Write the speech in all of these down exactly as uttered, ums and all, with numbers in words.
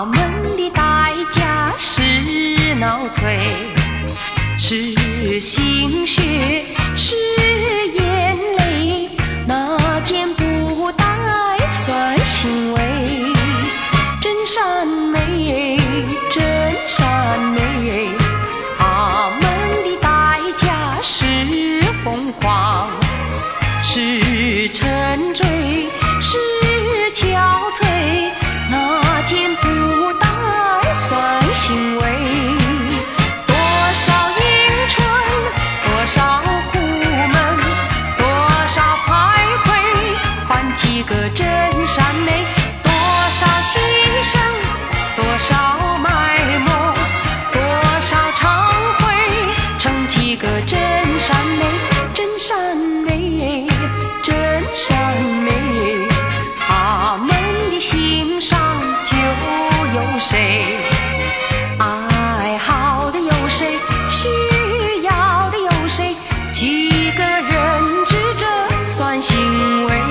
他们的代价是脑髓，是心血，是眼泪，那件不带算行为。真善美，真善美，他们的代价是疯狂，是沉醉，是憔悴，那件不带算行为。多少迎春，多少苦闷，多少徘徊，换几个真善美。多少牺牲，多少埋没，多少忏悔，成几个真善美。真善美，真善美，他们的心上就有谁？爱好的有谁？需要的有谁？几个人知这算行为？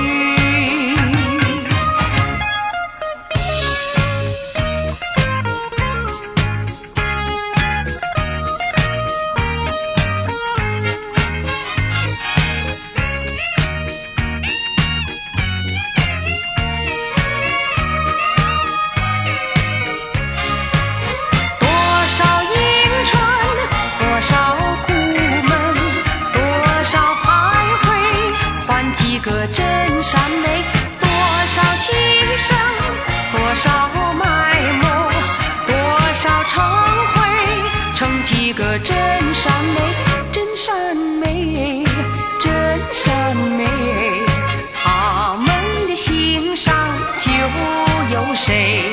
几个真善美，多少牺牲，多少埋没，多少忏悔，成几个真善美。真善美，真善美，他们的心上就有谁？